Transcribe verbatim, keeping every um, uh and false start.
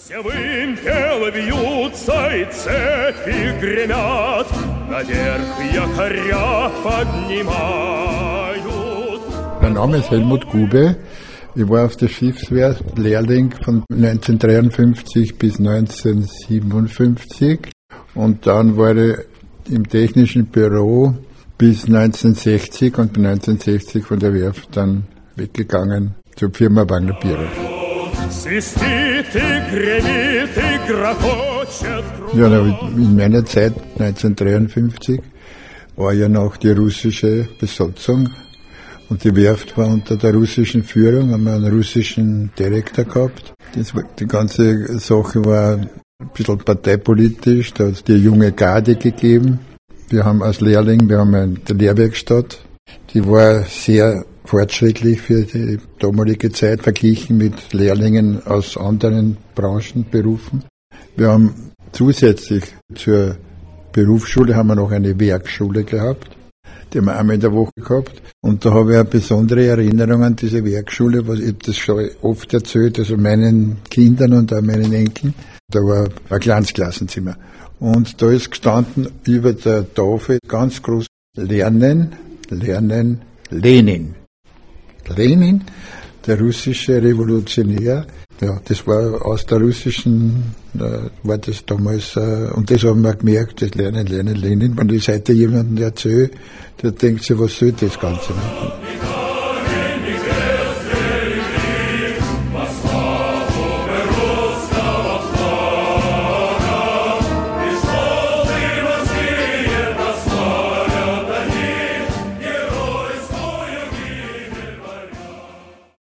Mein Name ist Helmut Gube. Ich war auf der Schiffswehr Lehrling von neunzehnhundertdreiundfünfzig bis neunzehnhundertsiebenundfünfzig und dann war ich im technischen Büro bis neunzehnhundertsechzig und bin neunzehnhundertsechzig von der Werft dann weggegangen zur Firma Wagner Bierer. Ja, in meiner Zeit, neunzehnhundertdreiundfünfzig, war ja noch die russische Besatzung und die Werft war unter der russischen Führung, haben wir einen russischen Direktor gehabt. Das, die ganze Sache war ein bisschen parteipolitisch, da hat es die junge Garde gegeben. Wir haben als Lehrling, wir haben eine Lehrwerkstatt, die war sehr fortschrittlich für die damalige Zeit, verglichen mit Lehrlingen aus anderen Branchen, Berufen. Wir haben zusätzlich zur Berufsschule haben wir noch eine Werkschule gehabt, die haben wir einmal in der Woche gehabt. Und da habe ich eine besondere Erinnerung an diese Werkschule, was ich das schon oft erzählt, also meinen Kindern und auch meinen Enkeln. Da war ein kleines Klassenzimmer. Und da ist gestanden über der Tafel ganz groß Lernen, Lernen, Lenin. Lenin, der russische Revolutionär, ja, das war aus der russischen, äh, war das damals, äh, und das haben wir gemerkt, das Lernen, Lernen, Lenin. Wenn ich heute jemandem erzähle, der denkt sich, was soll das Ganze machen?